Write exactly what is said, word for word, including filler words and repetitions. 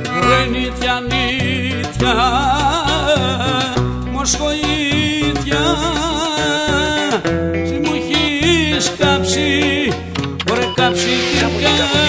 Ρε νύτια νύτια μοσχοΐτια τι μου έχεις κάψει, ωραία κάψει και